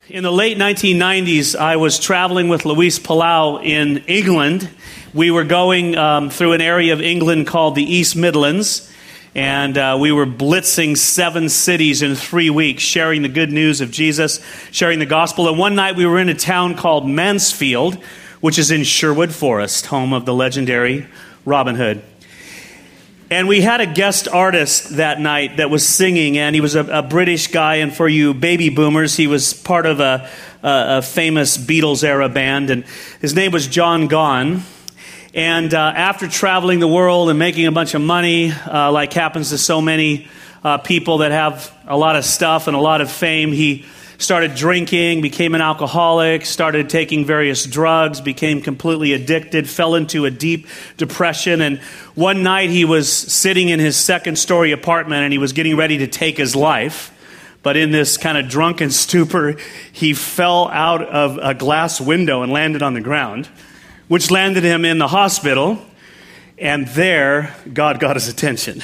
In the late 1990s, I was traveling with Luis Palau in England. We were going through an area of England called the East Midlands, and we were blitzing 7 cities in 3 weeks, sharing the good news of Jesus, sharing the gospel. And one night we were in a town called Mansfield, which is in Sherwood Forest, home of the legendary Robin Hood. And we had a guest artist that night that was singing, and he was a British guy, and for you baby boomers, he was part of a famous Beatles-era band, and his name was John Gahn. And after traveling the world and making a bunch of money, like happens to so many people that have a lot of stuff and a lot of fame, he started drinking, became an alcoholic, started taking various drugs, became completely addicted, fell into a deep depression. And one night he was sitting in his second-story apartment and he was getting ready to take his life. But in this kind of drunken stupor, he fell out of a glass window and landed on the ground, which landed him in the hospital. And there, God got his attention.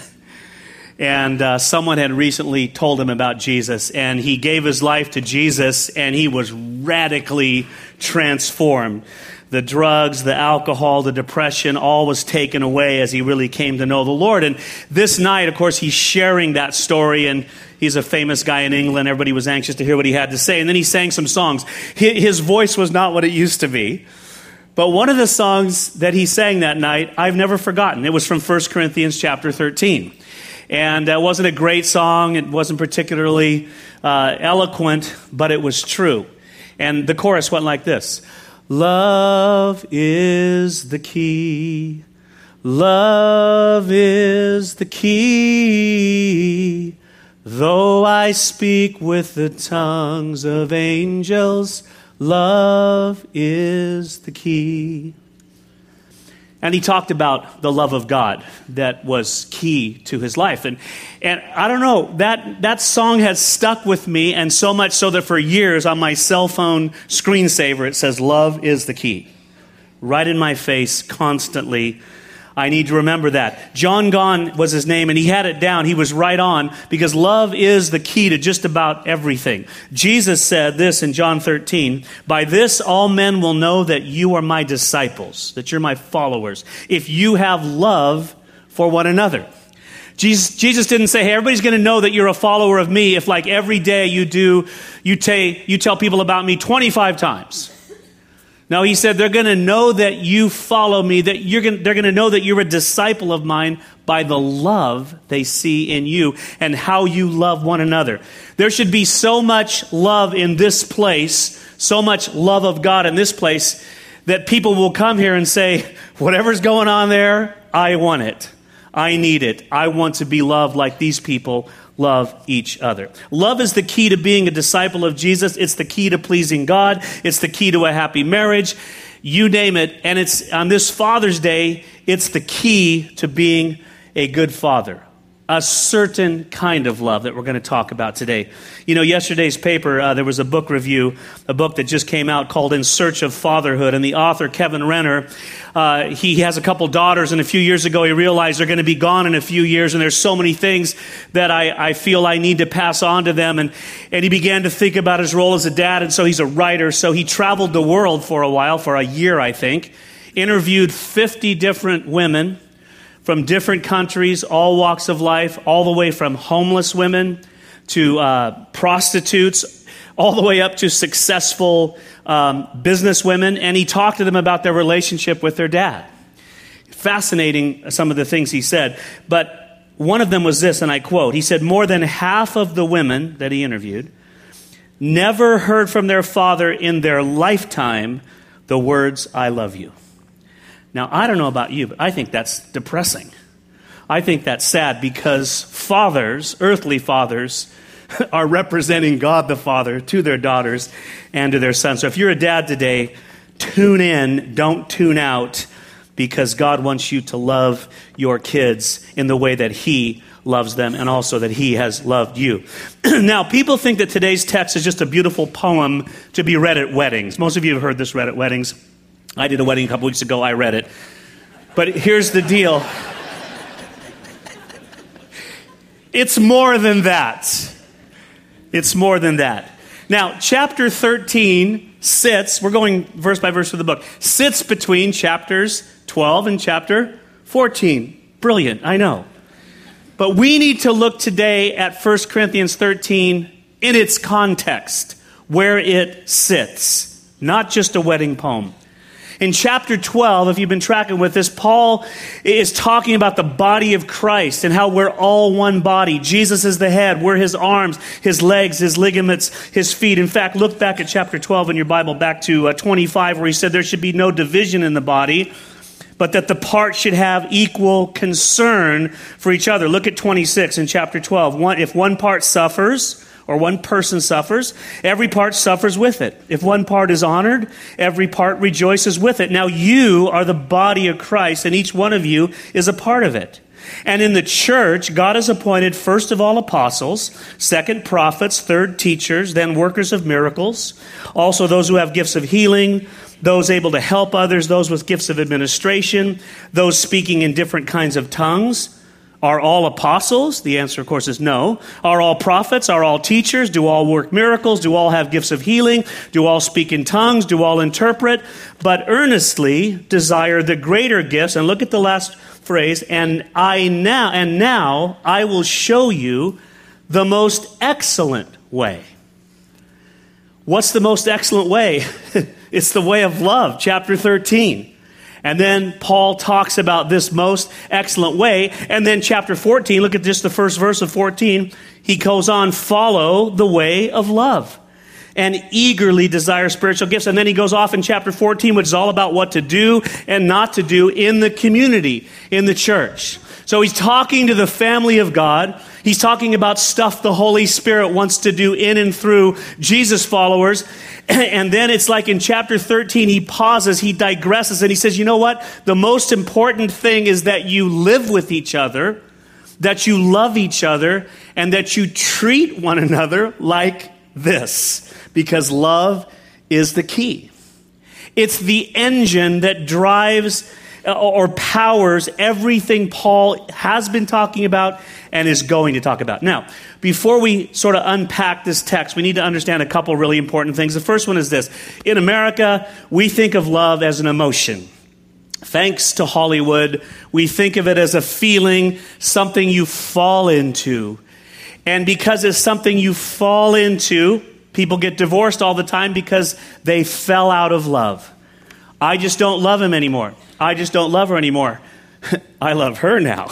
And someone had recently told him about Jesus, and he gave his life to Jesus, and he was radically transformed. The drugs, the alcohol, the depression, all was taken away as he really came to know the Lord. And this night, of course, he's sharing that story, and he's a famous guy in England. Everybody was anxious to hear what he had to say. And then he sang some songs. His voice was not what it used to be. But one of the songs that he sang that night, I've never forgotten. It was from 1 Corinthians chapter 13. And it wasn't a great song. It wasn't particularly eloquent, but it was true. And the chorus went like this. Love is the key. Love is the key. Though I speak with the tongues of angels, love is the key. And he talked about the love of God that was key to his life. And I don't know, that song has stuck with me, and so much so that for years on my cell phone screensaver it says, love is the key. Right in my face constantly. I need to remember that. John Gahn was his name, and he had it down. He was right on, because love is the key to just about everything. Jesus said this in John 13, by this all men will know that you are my disciples, that you're my followers, if you have love for one another. Jesus didn't say, hey, everybody's going to know that you're a follower of me if like every day you tell people about me 25 times. No, he said they're going to know that you follow me, that they're going to know that you're a disciple of mine by the love they see in you and how you love one another. There should be so much love in this place, so much love of God in this place, that people will come here and say, whatever's going on there, I want it. I need it. I want to be loved like these people love each other. Love is the key to being a disciple of Jesus. It's the key to pleasing God. It's the key to a happy marriage. You name it. And it's on this Father's Day, it's the key to being a good father. A certain kind of love that we're going to talk about today. You know, yesterday's paper, there was a book review, a book that just came out called In Search of Fatherhood. And the author, Kevin Renner, he has a couple daughters, and a few years ago he realized they're going to be gone in a few years, and there's so many things that I feel I need to pass on to them. And he began to think about his role as a dad, and so he's a writer. So he traveled the world for a while, for a year, I think, interviewed 50 different women from different countries, all walks of life, all the way from homeless women to prostitutes, all the way up to successful business women. And he talked to them about their relationship with their dad. Fascinating, some of the things he said. But one of them was this, and I quote, he said, more than half of the women that he interviewed never heard from their father in their lifetime the words, I love you. Now, I don't know about you, but I think that's depressing. I think that's sad, because fathers, earthly fathers, are representing God the Father to their daughters and to their sons. So if you're a dad today, tune in, don't tune out, because God wants you to love your kids in the way that He loves them and also that He has loved you. Now, people think that today's text is just a beautiful poem to be read at weddings. Most of you have heard this read at weddings. I did a wedding a couple weeks ago. I read it. But here's the deal. It's more than that. It's more than that. Now, chapter 13 sits, we're going verse by verse through the book, sits between chapters 12 and chapter 14. Brilliant, I know. But we need to look today at 1 Corinthians 13 in its context, where it sits, not just a wedding poem. In chapter 12, if you've been tracking with this, Paul is talking about the body of Christ and how we're all one body. Jesus is the head. We're his arms, his legs, his ligaments, his feet. In fact, look back at chapter 12 in your Bible, back to 25, where he said there should be no division in the body, but that the parts should have equal concern for each other. Look at 26 in chapter 12. If one part suffers, or one person suffers, every part suffers with it. If one part is honored, every part rejoices with it. Now you are the body of Christ, and each one of you is a part of it. And in the church, God has appointed first of all apostles, second prophets, third teachers, then workers of miracles, also those who have gifts of healing, those able to help others, those with gifts of administration, those speaking in different kinds of tongues. Are all apostles? The answer, of course, is no. Are all prophets? Are all teachers? Do all work miracles? Do all have gifts of healing? Do all speak in tongues? Do all interpret? But earnestly desire the greater gifts. And look at the last phrase. And now I will show you the most excellent way. What's the most excellent way? It's the way of love, chapter 13. And then Paul talks about this most excellent way. And then chapter 14, look at just the first verse of 14. He goes on, follow the way of love and eagerly desire spiritual gifts. And then he goes off in chapter 14, which is all about what to do and not to do in the community, in the church. So he's talking to the family of God. He's talking about stuff the Holy Spirit wants to do in and through Jesus followers. And then it's like in chapter 13, he pauses, he digresses, and he says, you know what? The most important thing is that you live with each other, that you love each other, and that you treat one another like this, because love is the key. It's the engine that drives or powers everything Paul has been talking about and is going to talk about. Now, before we sort of unpack this text, we need to understand a couple really important things. The first one is this. In America, we think of love as an emotion. Thanks to Hollywood, we think of it as a feeling, something you fall into. And because it's something you fall into, people get divorced all the time because they fell out of love. I just don't love him anymore. I just don't love her anymore. I love her now.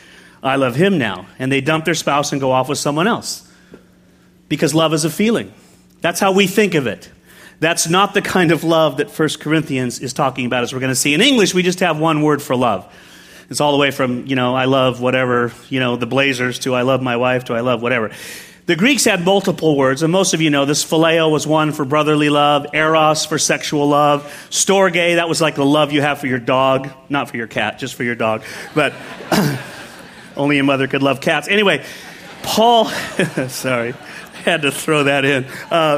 I love him now. And they dump their spouse and go off with someone else. Because love is a feeling. That's how we think of it. That's not the kind of love that 1 Corinthians is talking about, as we're going to see. In English, we just have one word for love. It's all the way from, I love whatever, the Blazers, to I love my wife, to I love whatever. The Greeks had multiple words, and most of you know this. Phileo was one for brotherly love, eros for sexual love, storge, that was like the love you have for your dog, not for your cat, just for your dog. But only a mother could love cats. Anyway, Paul, sorry, had to throw that in.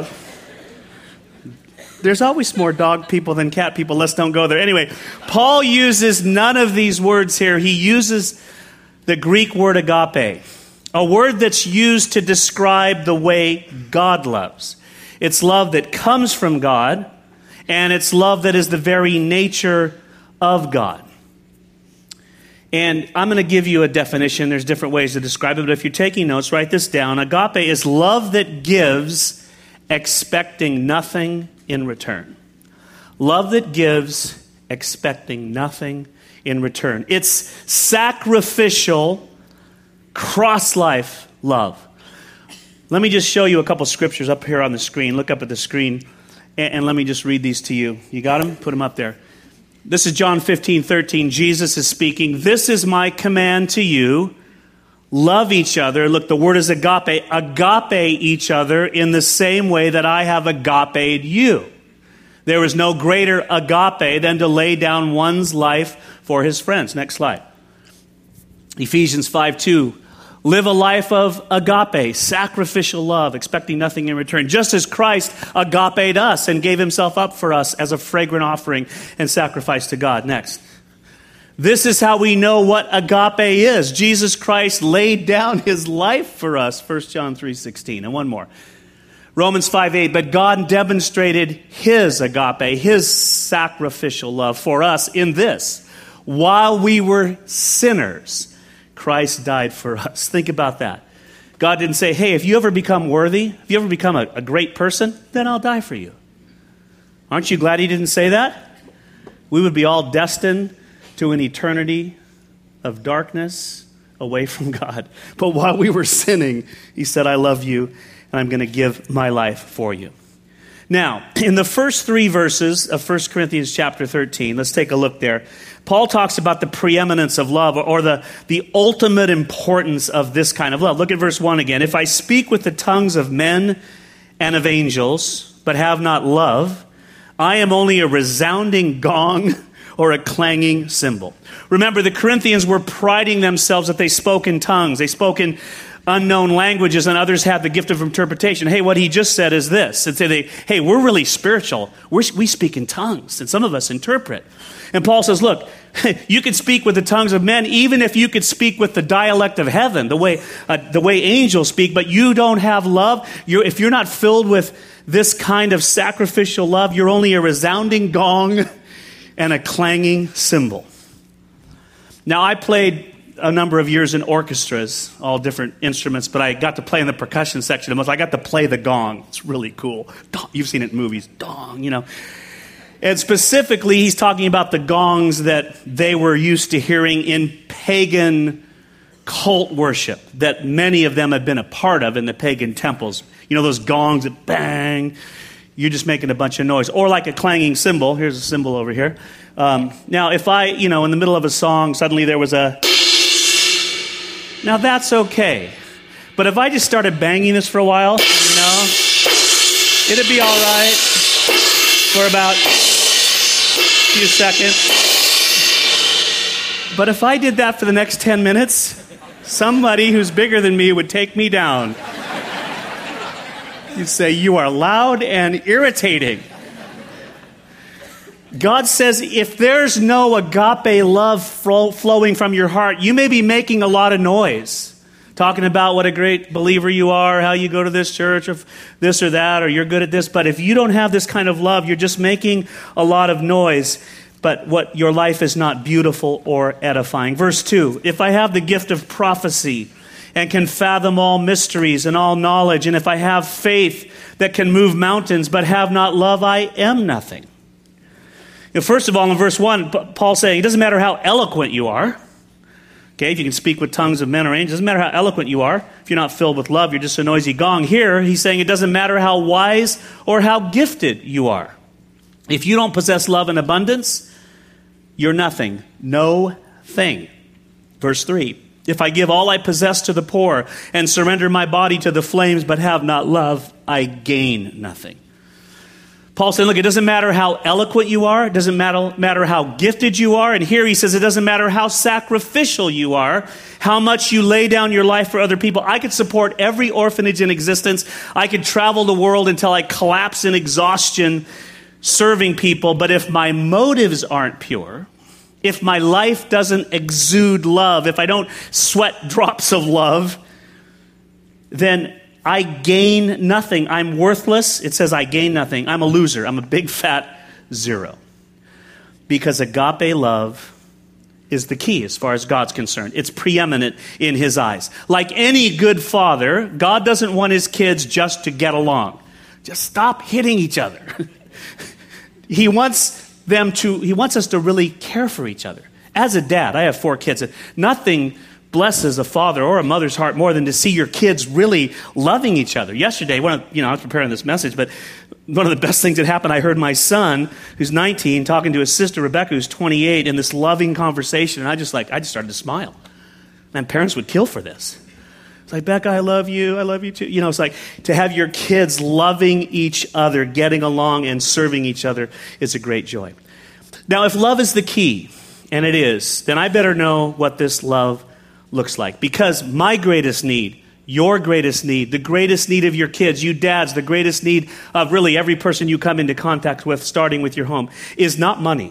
There's always more dog people than cat people. Let's don't go there. Anyway, Paul uses none of these words here. He uses the Greek word agape. A word that's used to describe the way God loves. It's love that comes from God, and it's love that is the very nature of God. And I'm going to give you a definition. There's different ways to describe it, but if you're taking notes, write this down. Agape is love that gives, expecting nothing in return. Love that gives, expecting nothing in return. It's sacrificial, cross-life love. Let me just show you a couple scriptures up here on the screen. Look up at the screen, and let me just read these to you. You got them? Put them up there. This is John 15:13. Jesus is speaking. This is my command to you. Love each other. Look, the word is agape. Agape each other in the same way that I have agape'd you. There is no greater agape than to lay down one's life for his friends. Next slide. Ephesians 5:2. Live a life of agape, sacrificial love, expecting nothing in return. Just as Christ agape'd us and gave himself up for us as a fragrant offering and sacrifice to God. Next. This is how we know what agape is. Jesus Christ laid down his life for us. 1 John 3:16. And one more. Romans 5:8, but God demonstrated his agape, his sacrificial love for us in this. While we were sinners, Christ died for us. Think about that. God didn't say, hey, if you ever become worthy, if you ever become a great person, then I'll die for you. Aren't you glad he didn't say that? We would be all destined to an eternity of darkness away from God. But while we were sinning, he said, I love you, and I'm going to give my life for you. Now, in the first 3 verses of 1 Corinthians chapter 13, let's take a look there. Paul talks about the preeminence of love, or the ultimate importance of this kind of love. Look at verse 1 again. If I speak with the tongues of men and of angels, but have not love, I am only a resounding gong or a clanging cymbal. Remember, the Corinthians were priding themselves that they spoke in tongues. They spoke in unknown languages, and others had the gift of interpretation. Hey, what he just said is this. And say, hey, we're really spiritual. We speak in tongues, and some of us interpret. And Paul says, look, you could speak with the tongues of men, even if you could speak with the dialect of heaven, the way angels speak, but you don't have love. If you're not filled with this kind of sacrificial love, you're only a resounding gong and a clanging cymbal. Now, I played a number of years in orchestras, all different instruments, but I got to play in the percussion section. I got to play the gong. It's really cool. You've seen it in movies. Dong, you know. And specifically, he's talking about the gongs that they were used to hearing in pagan cult worship that many of them had been a part of in the pagan temples. You know, those gongs that bang, you're just making a bunch of noise. Or like a clanging cymbal. Here's a cymbal over here. Now, if I, in the middle of a song, suddenly there was a... Now, that's okay. But if I just started banging this for a while, it'd be all right for about a few seconds. But if I did that for the next 10 minutes, somebody who's bigger than me would take me down. You'd say, you are loud and irritating. God says, if there's no agape love flowing from your heart, you may be making a lot of noise, talking about what a great believer you are, how you go to this church, or this or that, or you're good at this. But if you don't have this kind of love, you're just making a lot of noise, but your life is not beautiful or edifying. Verse 2, if I have the gift of prophecy and can fathom all mysteries and all knowledge, and if I have faith that can move mountains but have not love, I am nothing. First of all, in verse 1, Paul's saying, it doesn't matter how eloquent you are. Okay, if you can speak with tongues of men or angels, it doesn't matter how eloquent you are. If you're not filled with love, you're just a noisy gong. Here, he's saying it doesn't matter how wise or how gifted you are. If you don't possess love in abundance, you're nothing. No thing. Verse 3, if I give all I possess to the poor and surrender my body to the flames but have not love, I gain nothing. Paul said, look, it doesn't matter how eloquent you are. It doesn't matter how gifted you are. And here he says it doesn't matter how sacrificial you are, how much you lay down your life for other people. I could support every orphanage in existence. I could travel the world until I collapse in exhaustion serving people. But if my motives aren't pure, if my life doesn't exude love, if I don't sweat drops of love, then I gain nothing. I'm worthless. It says I gain nothing. I'm a loser. I'm a big fat zero. Because agape love is the key as far as God's concerned. It's preeminent in his eyes. Like any good father, God doesn't want his kids just to get along. Just stop hitting each other. He wants us to really care for each other. As a dad, I have 4 kids. Nothing blesses a father or a mother's heart more than to see your kids really loving each other. Yesterday, I was preparing this message, but one of the best things that happened, I heard my son, who's 19, talking to his sister, Rebecca, who's 28, in this loving conversation, and I just started to smile. And parents would kill for this. It's like, Becca, I love you too. It's like to have your kids loving each other, getting along and serving each other is a great joy. Now, if love is the key, and it is, then I better know what this love looks like. Because my greatest need, your greatest need, the greatest need of your kids, you dads, the greatest need of really every person you come into contact with, starting with your home, is not money.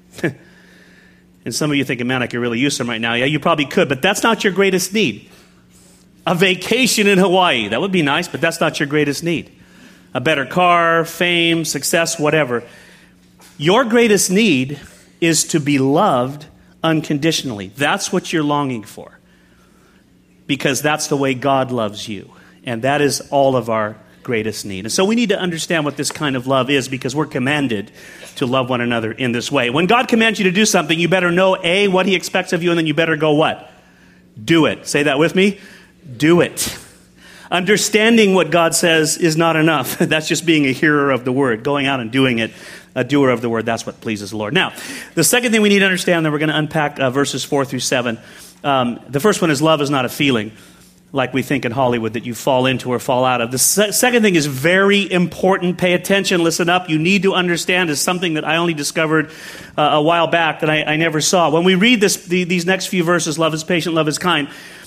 And some of you thinking, man, I could really use some right now. Yeah, you probably could, but that's not your greatest need. A vacation in Hawaii, that would be nice, but that's not your greatest need. a better car, fame, success, whatever. Your greatest need is to be loved unconditionally. That's what you're longing for, because that's the way God loves you. And that is all of our greatest need. And so we need to understand what this kind of love is, because we're commanded to love one another in this way. When God commands you to do something, you better know, A, what he expects of you, and then you better go what? Do it. Say that with me. Do it. Understanding what God says is not enough. That's just being a hearer of the word. Going out and doing it, a doer of the word, that's what pleases the Lord. Now, the second thing we need to understand, that we're going to unpack verses 4 through 7. The first one is love is not a feeling, like we think in Hollywood, that you fall into or fall out of. The second thing is very important. Pay attention, listen up. You need to understand, is something that I only discovered a while back that I never saw. When we read these next few verses, love is patient, love is kind,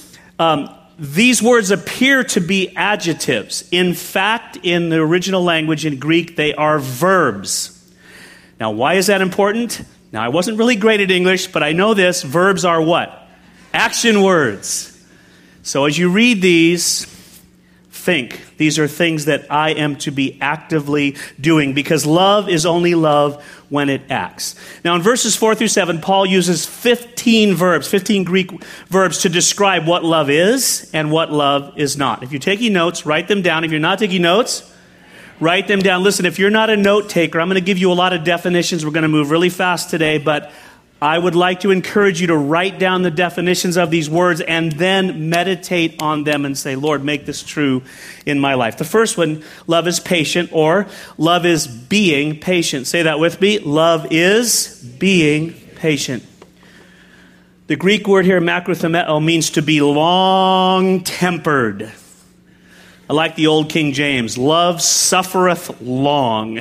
these words appear to be adjectives. In fact, in the original language in Greek, they are verbs. Now, why is that important? Now, I wasn't really great at English, but I know this. Verbs are what? Action words. So as you read these, think. These are things that I am to be actively doing, because love is only love when it acts. Now in verses 4 through 7, Paul uses 15 verbs, 15 Greek verbs to describe what love is and what love is not. If you're taking notes, write them down. If you're not taking notes, write them down. Listen, if you're not a note taker, I'm going to give you a lot of definitions. We're going to move really fast today, but I would like to encourage you to write down the definitions of these words and then meditate on them and say, Lord, make this true in my life. The first one, love is patient, or love is being patient. Say that with me. Love is being patient. The Greek word here, makrothumeo, means to be long-tempered. I like the old King James. Love suffereth long.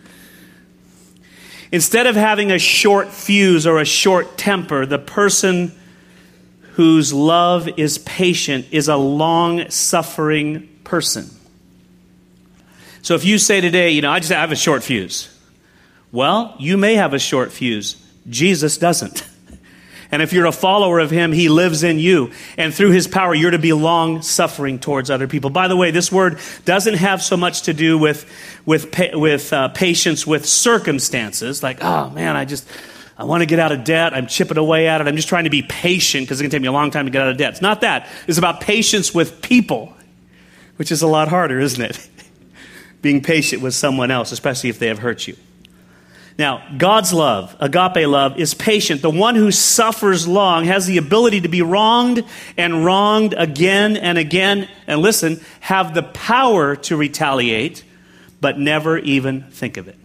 Instead of having a short fuse or a short temper, the person whose love is patient is a long-suffering person. So if you say today, I have a short fuse. Well, you may have a short fuse. Jesus doesn't. And if you're a follower of him, he lives in you. And through his power, you're to be long-suffering towards other people. By the way, this word doesn't have so much to do with patience with circumstances. Like, oh man, I want to get out of debt. I'm chipping away at it. I'm just trying to be patient because it's going to take me a long time to get out of debt. It's not that. It's about patience with people, which is a lot harder, isn't it? Being patient with someone else, especially if they have hurt you. Now, God's love, agape love, is patient. The one who suffers long has the ability to be wronged and wronged again and again. And listen, have the power to retaliate, but never even think of it.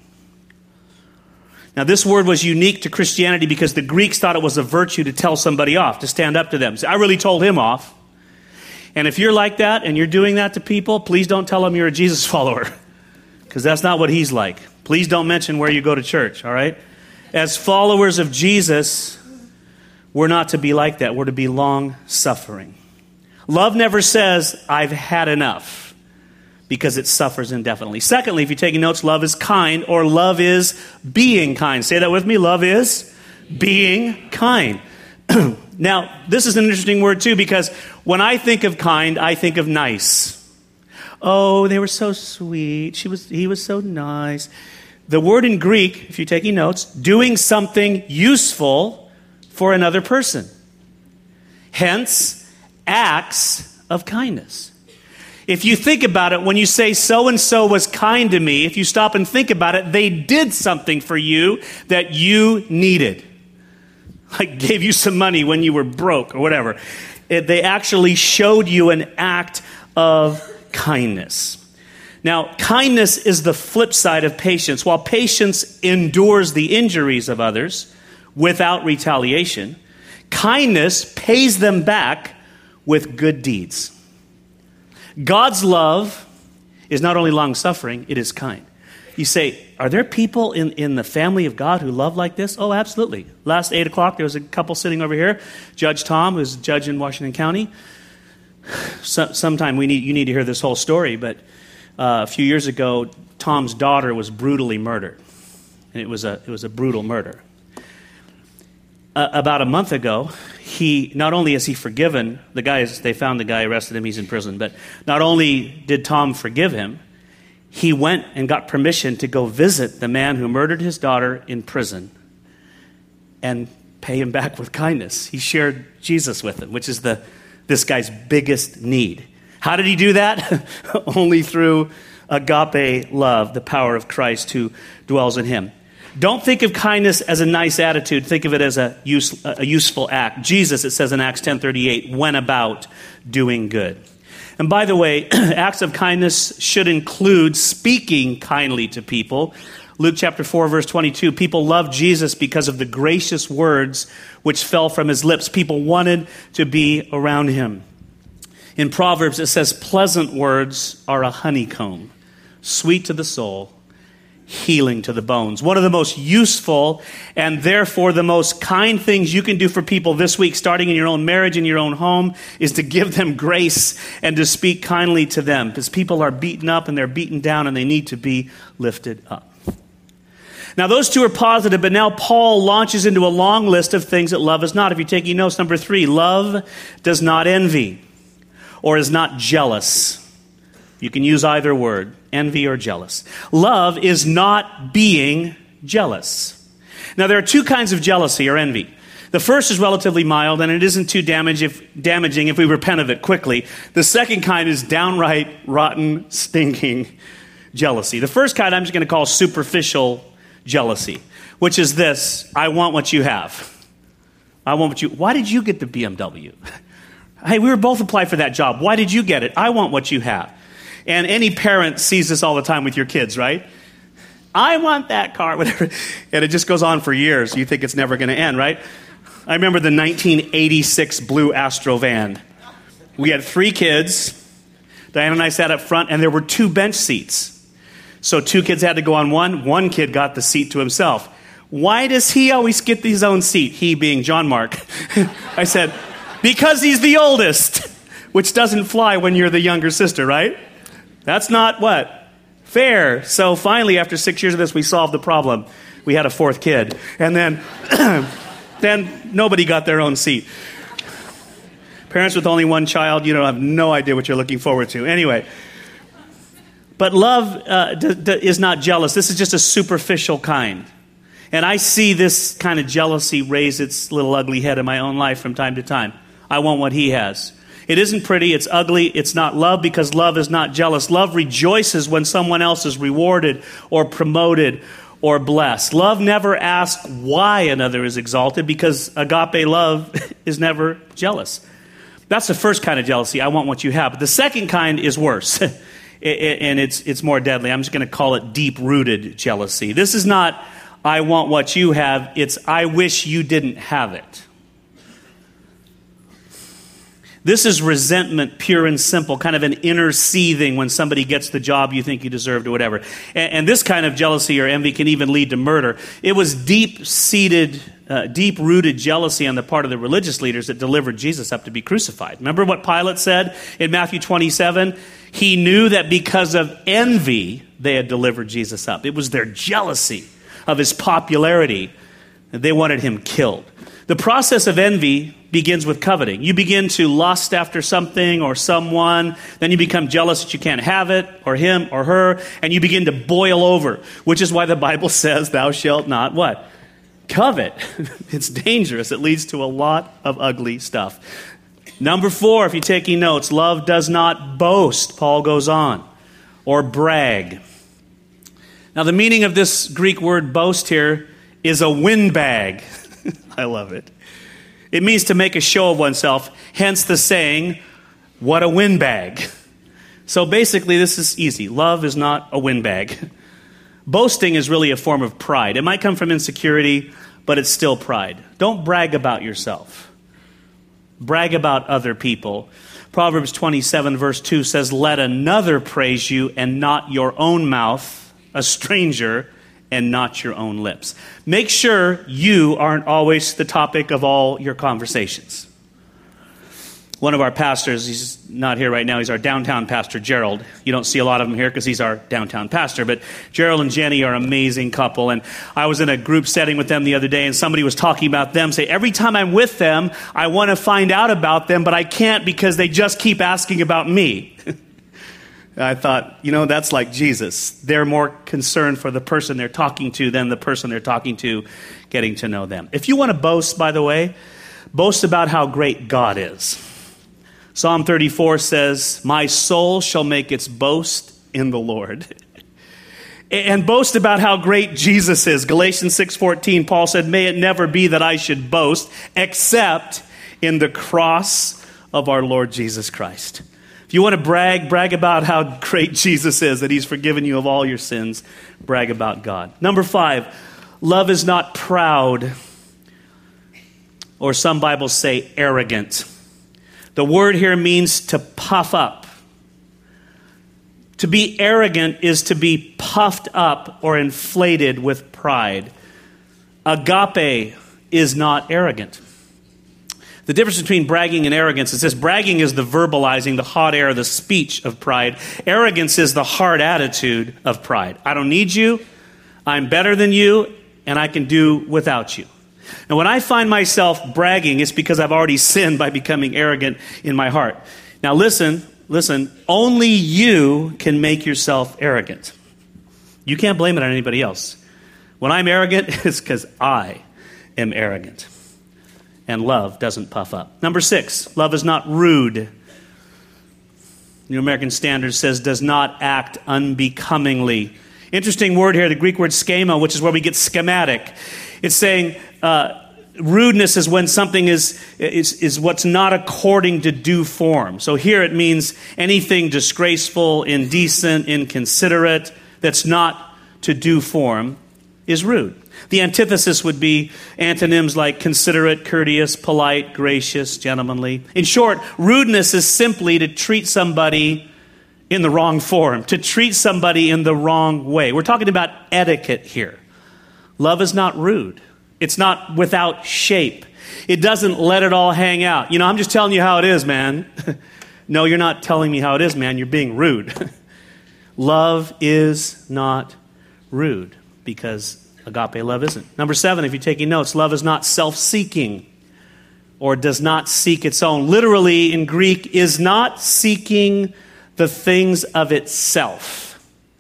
Now, this word was unique to Christianity because the Greeks thought it was a virtue to tell somebody off, to stand up to them. So I really told him off. And if you're like that and you're doing that to people, please don't tell them you're a Jesus follower, because that's not what he's like. Please don't mention where you go to church, all right? As followers of Jesus, we're not to be like that. We're to be long-suffering. Love never says, I've had enough, because it suffers indefinitely. Secondly, if you're taking notes, love is kind, or love is being kind. Say that with me. Love is being kind. Now, this is an interesting word too, because when I think of kind, I think of nice. Oh, they were so sweet. He was so nice. The word in Greek, if you're taking notes, doing something useful for another person. Hence, acts of kindness. If you think about it, when you say so-and-so was kind to me, if you stop and think about it, they did something for you that you needed. Like gave you some money when you were broke or whatever. They actually showed you an act of kindness. Now, kindness is the flip side of patience. While patience endures the injuries of others without retaliation, kindness pays them back with good deeds. God's love is not only long-suffering, it is kind. You say, are there people in the family of God who love like this? Oh, absolutely. Last 8 o'clock, there was a couple sitting over here. Judge Tom, who's a judge in Washington County. Sometime you need to hear this whole story, but a few years ago, Tom's daughter was brutally murdered. And it was a brutal murder. About a month ago, not only has he forgiven the guy, they found the guy, arrested him, he's in prison, but not only did Tom forgive him, he went and got permission to go visit the man who murdered his daughter in prison and pay him back with kindness. He shared Jesus with him, which is this guy's biggest need. How did he do that? Only through agape love, the power of Christ who dwells in him. Don't think of kindness as a nice attitude. Think of it as a useful act. Jesus, it says in Acts 10:38, went about doing good. And by the way, acts of kindness should include speaking kindly to people. Luke chapter 4, verse 22, people loved Jesus because of the gracious words which fell from his lips. People wanted to be around him. In Proverbs, it says, pleasant words are a honeycomb, sweet to the soul, healing to the bones. One of the most useful and therefore the most kind things you can do for people this week, starting in your own marriage, in your own home, is to give them grace and to speak kindly to them, because people are beaten up and they're beaten down and they need to be lifted up. Now, those two are positive, but now Paul launches into a long list of things that love is not. If you're taking notes, number 3, love does not envy or is not jealous. You can use either word, envy or jealous. Love is not being jealous. Now, there are two kinds of jealousy or envy. The first is relatively mild, and it isn't too damaging if we repent of it quickly. The second kind is downright rotten, stinking jealousy. The first kind I'm just going to call superficial jealousy, which is this: I want what you have. I want what you... Why did you get the BMW? Hey, we were both applied for that job. Why did you get it? I want what you have. And any parent sees this all the time with your kids, right? I want that car, whatever. And it just goes on for years. You think it's never going to end, right? I remember the 1986 blue Astro van. We had 3 kids. Diana and I sat up front, and there were 2 bench seats. So 2 kids had to go on one. One kid got the seat to himself. Why does he always get his own seat? He being John Mark. I said, because he's the oldest, which doesn't fly when you're the younger sister, right? That's not what? Fair. So finally, after 6 years of this, we solved the problem. We had a 4th kid. And then nobody got their own seat. Parents with only one child, you don't have no idea what you're looking forward to. Anyway. But love is not jealous. This is just a superficial kind. And I see this kind of jealousy raise its little ugly head in my own life from time to time. I want what he has. It isn't pretty, it's ugly, it's not love, because love is not jealous. Love rejoices when someone else is rewarded or promoted or blessed. Love never asks why another is exalted, because agape love is never jealous. That's the first kind of jealousy. I want what you have. But the second kind is worse, and it's more deadly. I'm just going to call it deep-rooted jealousy. This is not, I want what you have, it's, I wish you didn't have it. This is resentment, pure and simple, kind of an inner seething when somebody gets the job you think you deserved or whatever. And this kind of jealousy or envy can even lead to murder. It was deep-seated, deep-rooted jealousy on the part of the religious leaders that delivered Jesus up to be crucified. Remember what Pilate said in Matthew 27? He knew that because of envy, they had delivered Jesus up. It was their jealousy of his popularity that they wanted him killed. The process of envy begins with coveting. You begin to lust after something or someone, then you become jealous that you can't have it, or him or her, and you begin to boil over, which is why the Bible says, thou shalt not what? Covet. It's dangerous. It leads to a lot of ugly stuff. Number 4, if you're taking notes, love does not boast, Paul goes on, or brag. Now, the meaning of this Greek word boast here is a windbag. I love it. It means to make a show of oneself, hence the saying, what a windbag. So basically, this is easy. Love is not a windbag. Boasting is really a form of pride. It might come from insecurity, but it's still pride. Don't brag about yourself. Brag about other people. Proverbs 27 verse 2 says, let another praise you and not your own mouth, a stranger, and not your own lips. Make sure you aren't always the topic of all your conversations. One of our pastors, he's not here right now, he's our downtown pastor, Gerald. You don't see a lot of him here because he's our downtown pastor, but Gerald and Jenny are an amazing couple, and I was in a group setting with them the other day, and somebody was talking about them, say, every time I'm with them, I want to find out about them, but I can't because they just keep asking about me. I thought, that's like Jesus. They're more concerned for the person they're talking to than the person they're talking to getting to know them. If you want to boast, by the way, boast about how great God is. Psalm 34 says, "My soul shall make its boast in the Lord." And boast about how great Jesus is. Galatians 6:14, Paul said, "May it never be that I should boast except in the cross of our Lord Jesus Christ." If you want to brag about how great Jesus is, that he's forgiven you of all your sins, brag about God. Number 5, love is not proud, or some Bibles say arrogant. The word here means to puff up. To be arrogant is to be puffed up or inflated with pride. Agape is not arrogant. The difference between bragging and arrogance is this: bragging is the verbalizing, the hot air, the speech of pride. Arrogance is the hard attitude of pride. I don't need you, I'm better than you, and I can do without you. And when I find myself bragging, it's because I've already sinned by becoming arrogant in my heart. Now listen, only you can make yourself arrogant. You can't blame it on anybody else. When I'm arrogant, it's because I am arrogant. And love doesn't puff up. Number 6, love is not rude. New American Standard says does not act unbecomingly. Interesting word here, the Greek word schema, which is where we get schematic. It's saying rudeness is when something is what's not according to due form. So here it means anything disgraceful, indecent, inconsiderate, that's not to due form is rude. The antithesis would be antonyms like considerate, courteous, polite, gracious, gentlemanly. In short, rudeness is simply to treat somebody in the wrong form, to treat somebody in the wrong way. We're talking about etiquette here. Love is not rude. It's not without shape. It doesn't let it all hang out. I'm just telling you how it is, man. No, you're not telling me how it is, man. You're being rude. Love is not rude because agape love isn't. Number 7, if you're taking notes, love is not self-seeking or does not seek its own. Literally in Greek, is not seeking the things of itself.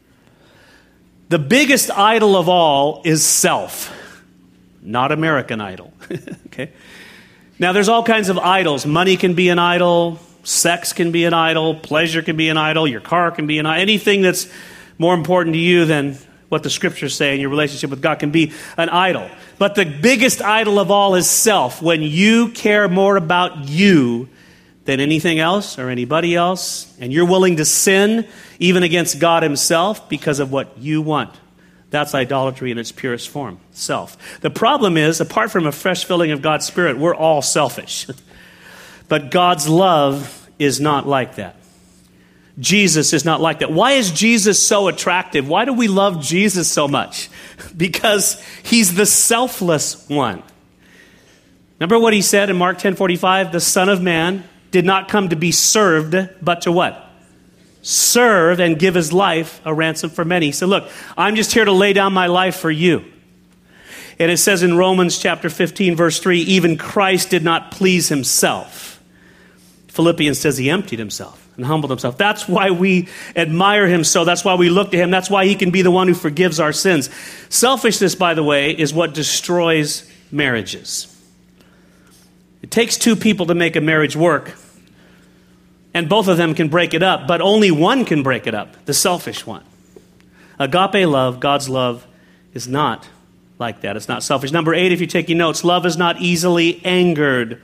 The biggest idol of all is self, not American Idol. Okay. Now there's all kinds of idols. Money can be an idol, sex can be an idol, pleasure can be an idol, your car can be an idol. Anything that's more important to you than what the scriptures say in your relationship with God can be an idol. But the biggest idol of all is self. When you care more about you than anything else or anybody else, and you're willing to sin even against God himself because of what you want. That's idolatry in its purest form, self. The problem is, apart from a fresh filling of God's Spirit, we're all selfish. But God's love is not like that. Jesus is not like that. Why is Jesus so attractive? Why do we love Jesus so much? Because he's the selfless one. Remember what he said in Mark 10:45? The Son of Man did not come to be served, but to what? Serve and give his life a ransom for many. He said, look, I'm just here to lay down my life for you. And it says in Romans chapter 15, verse 3, even Christ did not please himself. Philippians says he emptied himself and humbled himself. That's why we admire him so. That's why we look to him. That's why he can be the one who forgives our sins. Selfishness, by the way, is what destroys marriages. It takes 2 people to make a marriage work, and both of them can break it up, but only one can break it up, the selfish one. Agape love, God's love, is not like that. It's not selfish. Number 8, if you're taking notes, love is not easily angered.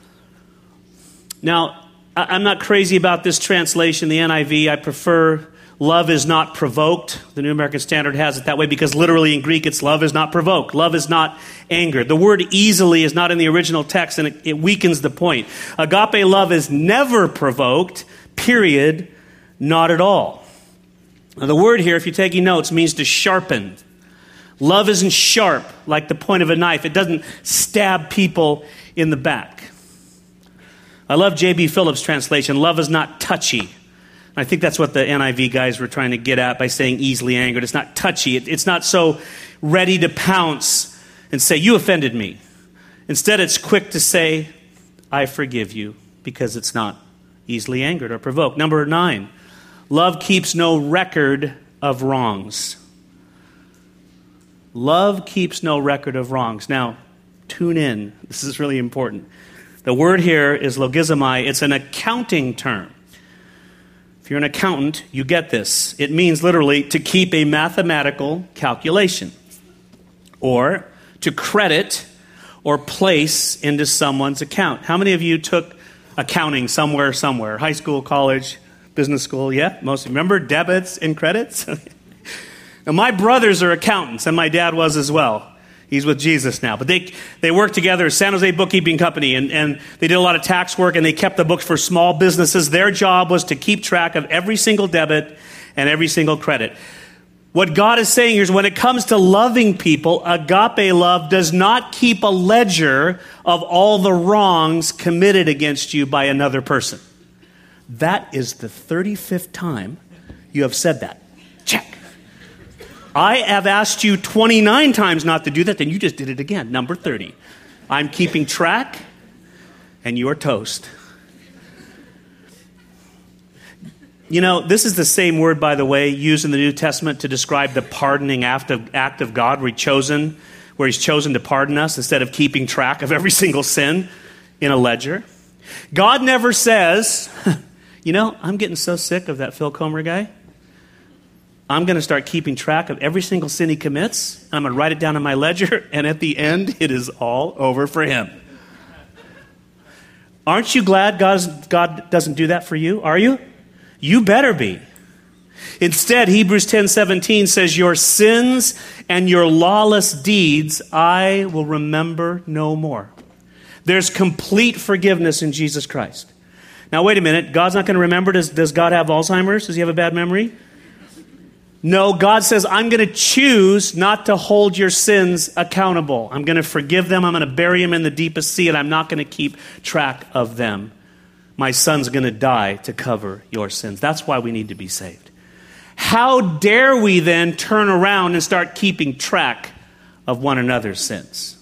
Now, I'm not crazy about this translation, the NIV. I prefer love is not provoked. The New American Standard has it that way because literally in Greek it's love is not provoked. Love is not angered. The word easily is not in the original text and it weakens the point. Agape love is never provoked, period, not at all. Now the word here, if you're taking notes, means to sharpen. Love isn't sharp like the point of a knife. It doesn't stab people in the back. I love J.B. Phillips' translation. Love is not touchy. I think that's what the NIV guys were trying to get at by saying easily angered. It's not touchy. It's not so ready to pounce and say, you offended me. Instead, it's quick to say, I forgive you, because it's not easily angered or provoked. Number 9, Love keeps no record of wrongs. Love keeps no record of wrongs. Now, tune in. This is really important. The word here is logizomai. It's an accounting term. If you're an accountant, you get this. It means literally to keep a mathematical calculation or to credit or place into someone's account. How many of you took accounting somewhere? High school, college, business school? Yeah, most. Remember debits and credits? Now, my brothers are accountants, and my dad was as well. He's with Jesus now. But they worked together, San Jose Bookkeeping Company, and they did a lot of tax work, and they kept the books for small businesses. Their job was to keep track of every single debit and every single credit. What God is saying here is when it comes to loving people, agape love does not keep a ledger of all the wrongs committed against you by another person. That is the 35th time you have said that. Check. I have asked you 29 times not to do that, then you just did it again. Number 30. I'm keeping track, and you are toast. You know, this is the same word, by the way, used in the New Testament to describe the pardoning act of God, where He's chosen to pardon us instead of keeping track of every single sin in a ledger. God never says, you know, I'm getting so sick of that Phil Comer guy. I'm going to start keeping track of every single sin he commits. And I'm going to write it down in my ledger. And at the end, it is all over for him. Aren't you glad God doesn't do that for you? Are you? You better be. Instead, Hebrews 10:17 says, your sins and your lawless deeds I will remember no more. There's complete forgiveness in Jesus Christ. Now, wait a minute. God's not going to remember. Does God have Alzheimer's? Does he have a bad memory? No, God says, I'm going to choose not to hold your sins accountable. I'm going to forgive them. I'm going to bury them in the deepest sea, and I'm not going to keep track of them. My son's going to die to cover your sins. That's why we need to be saved. How dare we then turn around and start keeping track of one another's sins?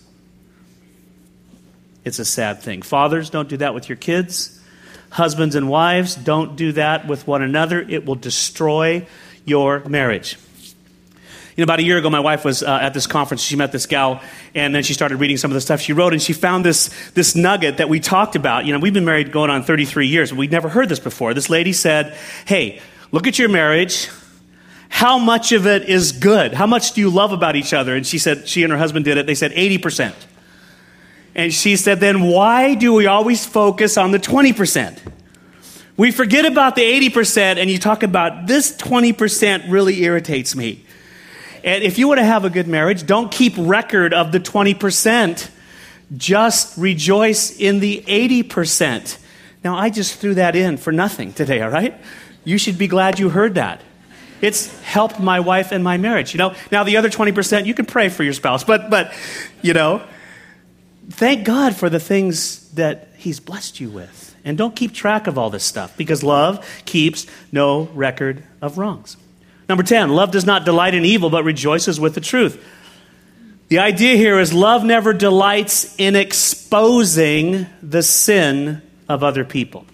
It's a sad thing. Fathers, don't do that with your kids. Husbands and wives, don't do that with one another. It will destroy your marriage. You know, about a year ago, my wife was at this conference. She met this gal, and then she started reading some of the stuff she wrote, and she found this nugget that we talked about. You know, we've been married going on 33 years, but we'd never heard this before. This lady said, hey, look at your marriage. How much of it is good? How much do you love about each other? And she said, she and her husband did it. They said 80%. And she said, then why do we always focus on the 20%? We forget about the 80%, and you talk about this 20% really irritates me. And if you want to have a good marriage, don't keep record of the 20%. Just rejoice in the 80%. Now, I just threw that in for nothing today, all right? You should be glad you heard that. It's helped my wife and my marriage. You know, now the other 20%, you can pray for your spouse, but you know, thank God for the things that He's blessed you with. And don't keep track of all this stuff, because love keeps no record of wrongs. Number 10, love does not delight in evil, but rejoices with the truth. The idea here is love never delights in exposing the sin of other people.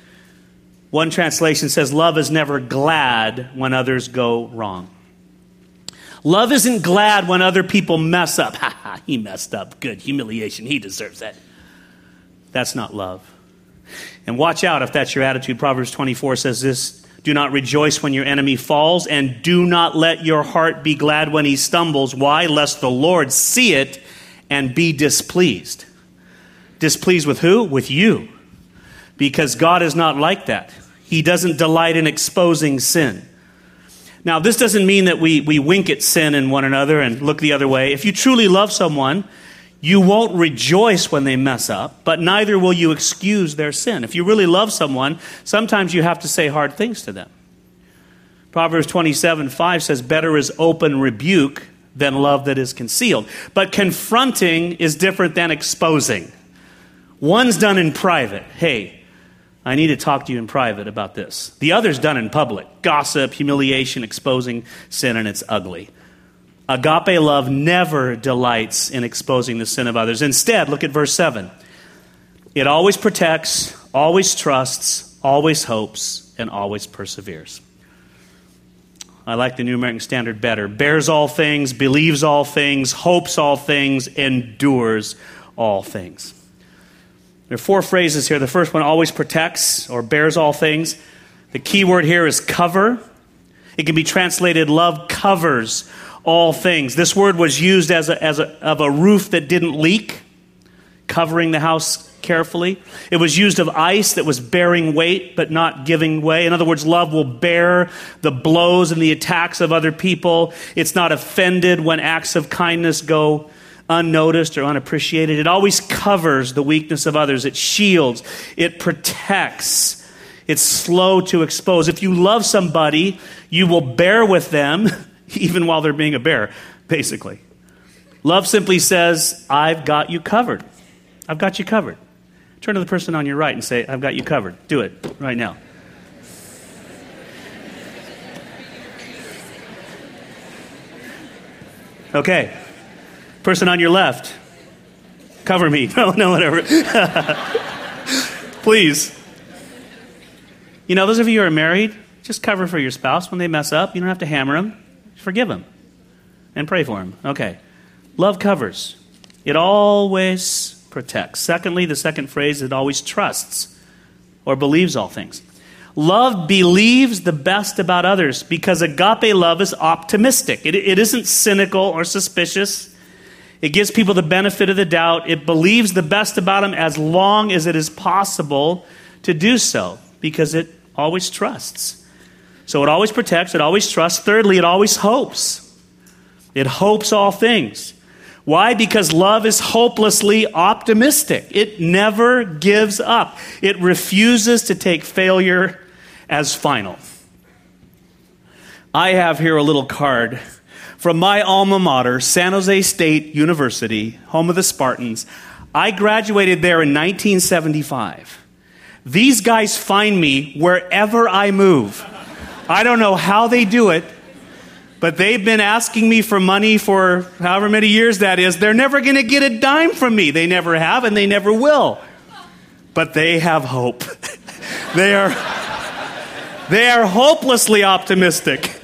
One translation says, love is never glad when others go wrong. Love isn't glad when other people mess up. Ha ha, he messed up. Good, humiliation. He deserves that. That's not love. And watch out if that's your attitude. Proverbs 24 says this, do not rejoice when your enemy falls, and do not let your heart be glad when he stumbles. Why? Lest the Lord see it and be displeased. Displeased with who? With you. Because God is not like that. He doesn't delight in exposing sin. Now, this doesn't mean that we wink at sin in one another and look the other way. If you truly love someone, you won't rejoice when they mess up, but neither will you excuse their sin. If you really love someone, sometimes you have to say hard things to them. Proverbs 27:5 says, better is open rebuke than love that is concealed. But confronting is different than exposing. One's done in private. Hey, I need to talk to you in private about this. The other's done in public. Gossip, humiliation, exposing sin, and it's ugly. Agape love never delights in exposing the sin of others. Instead, look at verse 7. It always protects, always trusts, always hopes, and always perseveres. I like the New American Standard better. Bears all things, believes all things, hopes all things, endures all things. There are 4 phrases here. The first one, always protects or bears all things. The key word here is cover. It can be translated, love covers all things. This word was used of a roof that didn't leak, covering the house carefully. It was used of ice that was bearing weight but not giving way. In other words, love will bear the blows and the attacks of other people. It's not offended when acts of kindness go unnoticed or unappreciated. It always covers the weakness of others. It shields. It protects. It's slow to expose. If you love somebody, you will bear with them even while they're being a bear, basically. Love simply says, I've got you covered. I've got you covered. Turn to the person on your right and say, I've got you covered. Do it right now. Okay. Person on your left. Cover me. No, whatever. Please. You know, those of you who are married, just cover for your spouse when they mess up. You don't have to hammer them. Forgive them. And pray for them. Okay. Love covers. It always protects. Secondly, the second phrase, it always trusts or believes all things. Love believes the best about others because agape love is optimistic. It isn't cynical or suspicious. It gives people the benefit of the doubt. It believes the best about them as long as it is possible to do so because it always trusts. So it always protects, it always trusts. Thirdly, it always hopes. It hopes all things. Why? Because love is hopelessly optimistic. It never gives up. It refuses to take failure as final. I have here a little card from my alma mater, San Jose State University, home of the Spartans. I graduated there in 1975. These guys find me wherever I move. I don't know how they do it, but they've been asking me for money for however many years that is. They're never going to get a dime from me. They never have, and they never will. But they have hope. They are hopelessly optimistic.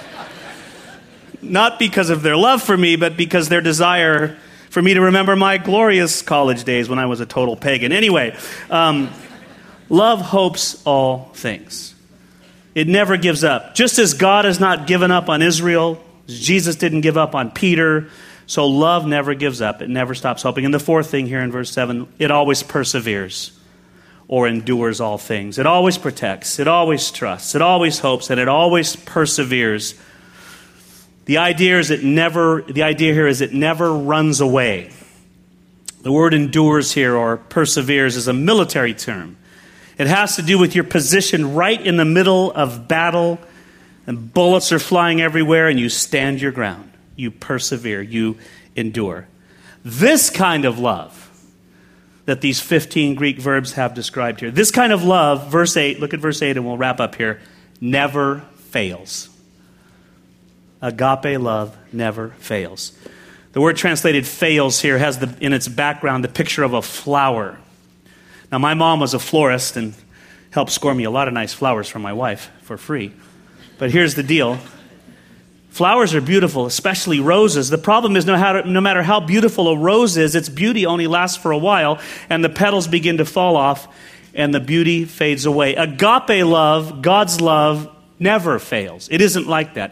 Not because of their love for me, but because their desire for me to remember my glorious college days when I was a total pagan. Anyway, love hopes all things. It never gives up. Just as God has not given up on Israel, Jesus didn't give up on Peter, so love never gives up. It never stops hoping. And the fourth thing here in verse 7, it always perseveres or endures all things. It always protects. It always trusts. It always hopes, and it always perseveres. The idea here is it never runs away. The word endures here or perseveres is a military term. It has to do with your position right in the middle of battle, and bullets are flying everywhere, and you stand your ground. You persevere. You endure. This kind of love that these 15 Greek verbs have described here, this kind of love, verse 8, look at verse 8 and we'll wrap up here, never fails. Agape love never fails. The word translated fails here has in its background the picture of a flower. Now, my mom was a florist and helped score me a lot of nice flowers for my wife for free. But here's the deal. Flowers are beautiful, especially roses. The problem is no matter how beautiful a rose is, its beauty only lasts for a while, and the petals begin to fall off, and the beauty fades away. Agape love, God's love, never fails. It isn't like that.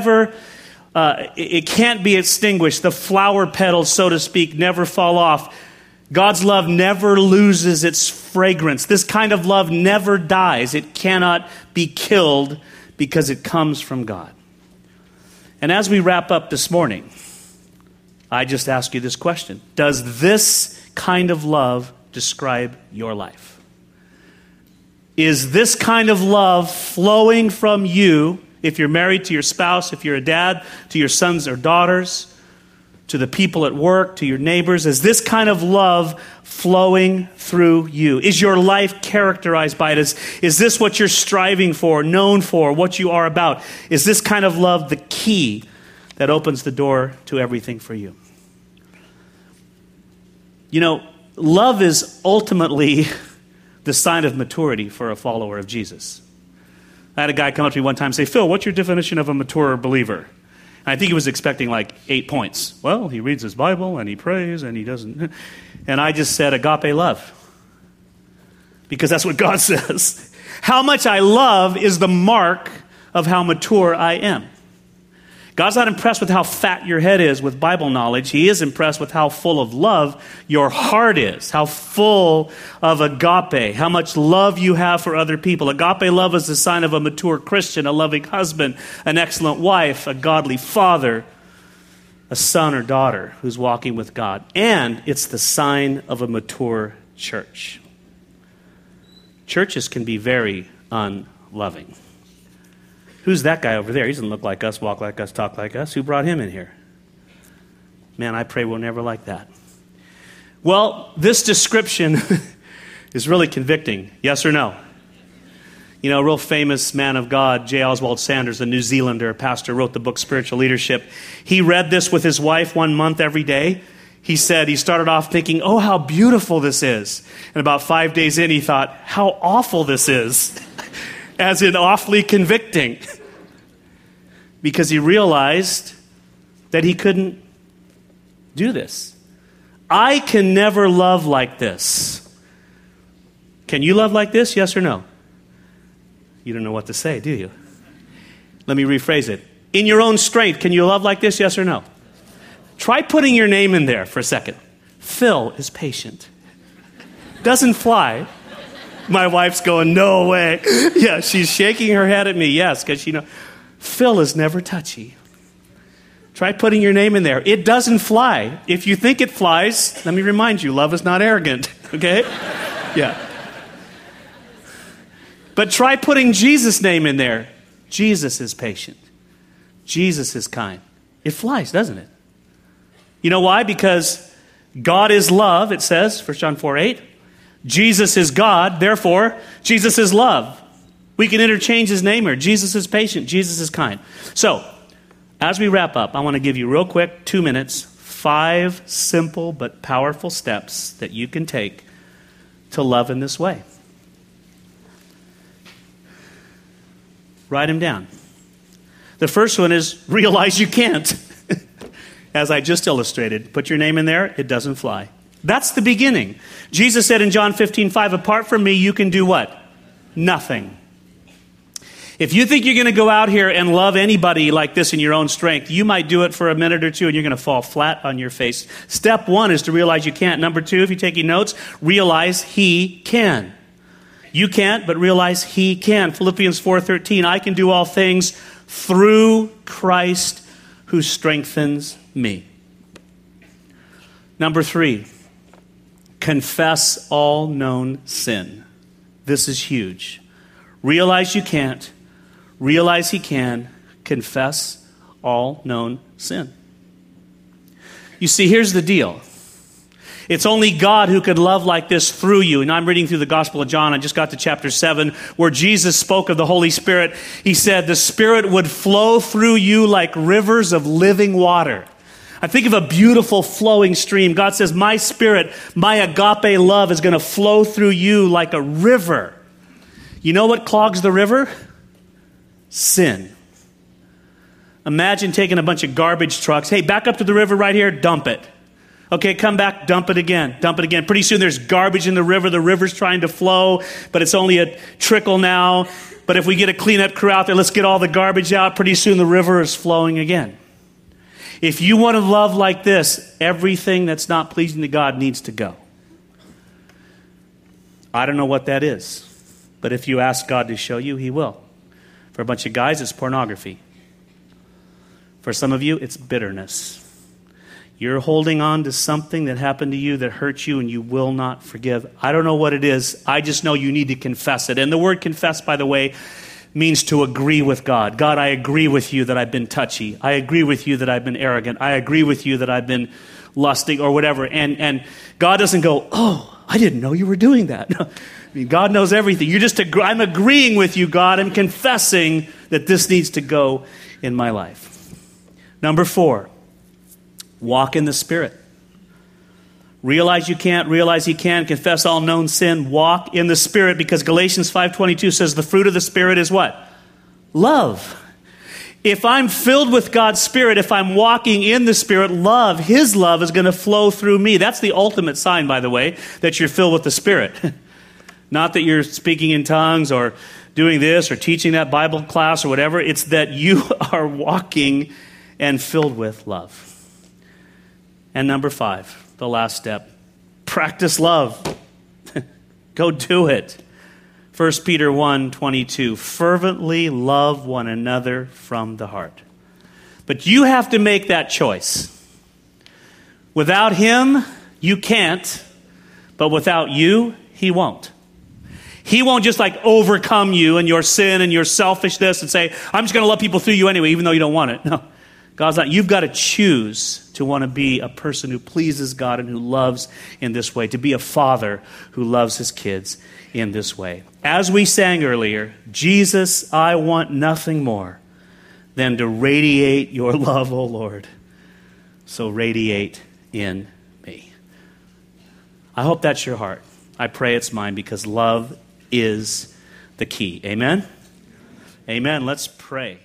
It can't be extinguished. The flower petals, so to speak, never fall off. God's love never loses its fragrance. This kind of love never dies. It cannot be killed because it comes from God. And as we wrap up this morning, I just ask you this question. Does this kind of love describe your life? Is this kind of love flowing from you, if you're married, to your spouse, if you're a dad, to your sons or daughters, to the people at work, to your neighbors? Is this kind of love flowing through you? Is your life characterized by it? Is this what you're striving for, known for, what you are about? Is this kind of love the key that opens the door to everything for you? You know, love is ultimately the sign of maturity for a follower of Jesus. I had a guy come up to me one time and say, Phil, what's your definition of a mature believer? And I think he was expecting like 8 points. Well, he reads his Bible and he prays and he doesn't. And I just said agape love. Because that's what God says. How much I love is the mark of how mature I am. God's not impressed with how fat your head is with Bible knowledge. He is impressed with how full of love your heart is, how full of agape, how much love you have for other people. Agape love is the sign of a mature Christian, a loving husband, an excellent wife, a godly father, a son or daughter who's walking with God. And it's the sign of a mature church. Churches can be very unloving. Who's that guy over there? He doesn't look like us, walk like us, talk like us. Who brought him in here? Man, I pray we're never like that. Well, this description is really convicting. Yes or no? You know, a real famous man of God, J. Oswald Sanders, a New Zealander pastor, wrote the book Spiritual Leadership. He read this with his wife 1 month every day. He said he started off thinking, oh, how beautiful this is. And about 5 days in, he thought, how awful this is. As in awfully convicting. Because he realized that he couldn't do this. I can never love like this. Can you love like this? Yes or no? You don't know what to say, do you? Let me rephrase it. In your own strength, can you love like this? Yes or no? Try putting your name in there for a second. Phil is patient. Doesn't fly. My wife's going, no way. Yeah, she's shaking her head at me. Yes, because she knows. Phil is never touchy. Try putting your name in there. It doesn't fly. If you think it flies, let me remind you, love is not arrogant. Okay? Yeah. But try putting Jesus' name in there. Jesus is patient. Jesus is kind. It flies, doesn't it? You know why? Because God is love, it says, 1 John 4:8. Jesus is God, therefore, Jesus is love. We can interchange his name here. Jesus is patient. Jesus is kind. So, as we wrap up, I want to give you real quick, 2 minutes, 5 simple but powerful steps that you can take to love in this way. Write them down. The first one is realize you can't. As I just illustrated, put your name in there, it doesn't fly. That's the beginning. Jesus said in John 15:5, apart from me, you can do what? Nothing. If you think you're going to go out here and love anybody like this in your own strength, you might do it for a minute or two and you're going to fall flat on your face. Step 1 is to realize you can't. Number 2, if you're taking notes, realize he can. You can't, but realize he can. Philippians 4:13, I can do all things through Christ who strengthens me. Number 3, confess all known sin. This is huge. Realize you can't. Realize he can. Confess all known sin. You see, here's the deal. It's only God who could love like this through you. And I'm reading through the Gospel of John. I just got to chapter 7 where Jesus spoke of the Holy Spirit. He said the Spirit would flow through you like rivers of living water. I think of a beautiful flowing stream. God says, my Spirit, my agape love is going to flow through you like a river. You know what clogs the river? Sin. Imagine taking a bunch of garbage trucks. Hey, back up to the river right here, dump it. Okay, come back, dump it again, dump it again. Pretty soon there's garbage in the river. The river's trying to flow, but it's only a trickle now. But if we get a cleanup crew out there, let's get all the garbage out. Pretty soon the river is flowing again. If you want to love like this, everything that's not pleasing to God needs to go. I don't know what that is, but if you ask God to show you, he will. For a bunch of guys, it's pornography. For some of you, it's bitterness. You're holding on to something that happened to you that hurt you and you will not forgive. I don't know what it is. I just know you need to confess it. And the word confess, by the way, means to agree with God. God, I agree with you that I've been touchy. I agree with you that I've been arrogant. I agree with you that I've been lusting or whatever. And God doesn't go, oh, I didn't know you were doing that. No. I mean, God knows everything. I'm agreeing with you, God. I'm confessing that this needs to go in my life. Number 4, walk in the Spirit. Realize you can't, realize he can, confess all known sin, walk in the Spirit, because Galatians 5:22 says the fruit of the Spirit is what? love. If I'm filled with God's Spirit, if I'm walking in the Spirit, love, His love is going to flow through me. That's the ultimate sign, by the way, that you're filled with the Spirit. Not that you're speaking in tongues or doing this or teaching that Bible class or whatever. It's that you are walking and filled with love. And number 5, the last step, practice love. Go do it. 1 Peter 1:22, fervently love one another from the heart. But you have to make that choice. Without Him, you can't. But without you, He won't. He won't just like overcome you and your sin and your selfishness and say, I'm just going to love people through you anyway, even though you don't want it. No. God's not. You've got to choose to want to be a person who pleases God and who loves in this way, to be a father who loves his kids in this way. As we sang earlier, Jesus, I want nothing more than to radiate your love, O Lord. So radiate in me. I hope that's your heart. I pray it's mine, because love is the key. Amen? Amen. Let's pray.